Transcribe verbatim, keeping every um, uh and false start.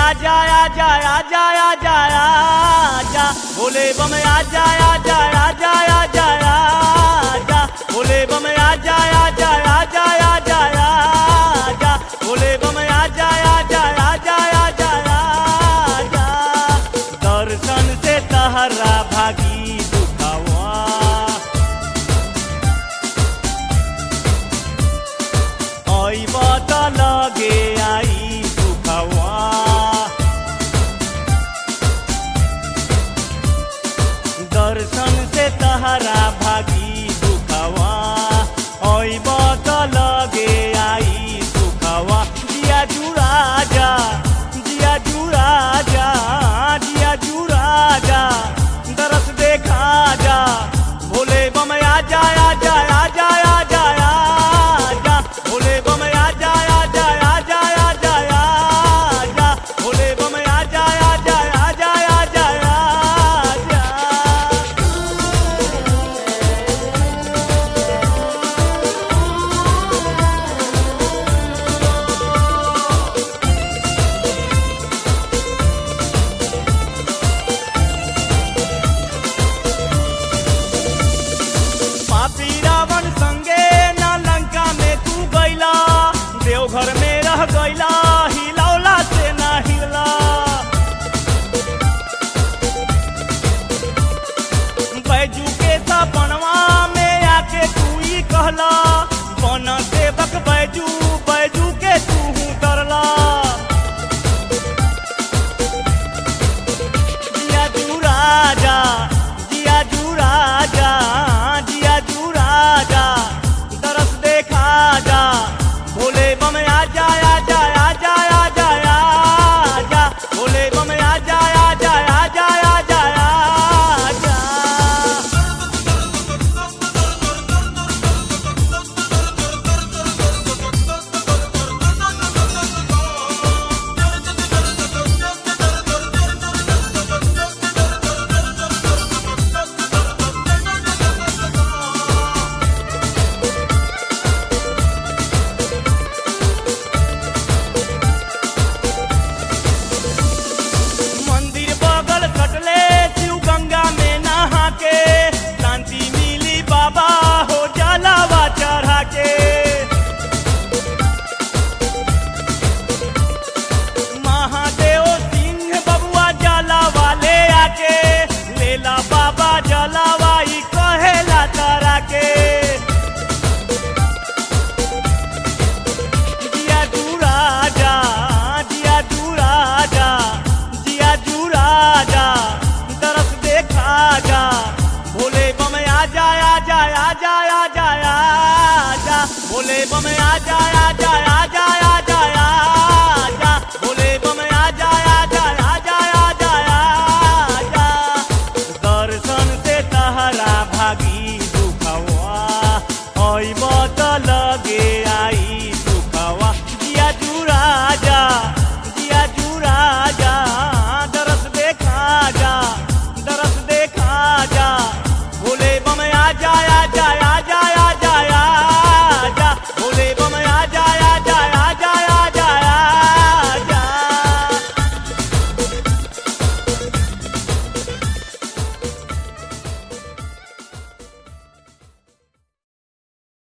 आजा आजा आजा आजा आजा भोले बम आजा आजा आजा आजा आजा भोले बम आजा आजा आजा आजा आजा भोले बम आजा आजा आजा आजा आजा दर्शन से तहरा भागी दुखावा आइब त लगे आई दुखावा दर्शन से तहरा भागी दुखावा आइब त लगे आई दुखावा जिया जुड़ा जा जिया जुड़ा जा जिया जुड़ा जा दरस देखा जा भोले बम आजा आजा आजा आजा आजा भोले बम आजा आजा आजा आजा आजा भोले बम आजा आजा आजा आजा आजा पापी रावण संगे ना लंका में तू गईला देवघर में रह गईला हिलौला से ना हिला बैजू के सपनवा में आके तू ही कहला बन सेवक बैजू बैजू के तू डरला जिया जू राजा जिया जू राजा जिया जू राजा दरस देखा जा भोले बम आजा आजा आजा आजा आजा भोले बम आजा आजा आजा आजा आजा मंदिर बगल कटले शिव गंगा में नहा के शांति मिली बाबा हो जलावा चढ़ा के महादेव सिंह बबुआ जलावा ले आके लेला बाबा जलावा ई कहेला तारा के जिया जू राजा जिया जू राजा जिया जू राजा दरस देखा जा भोले बम आजा आजा आजा आजा आजा भोले बम आजा आजा आजा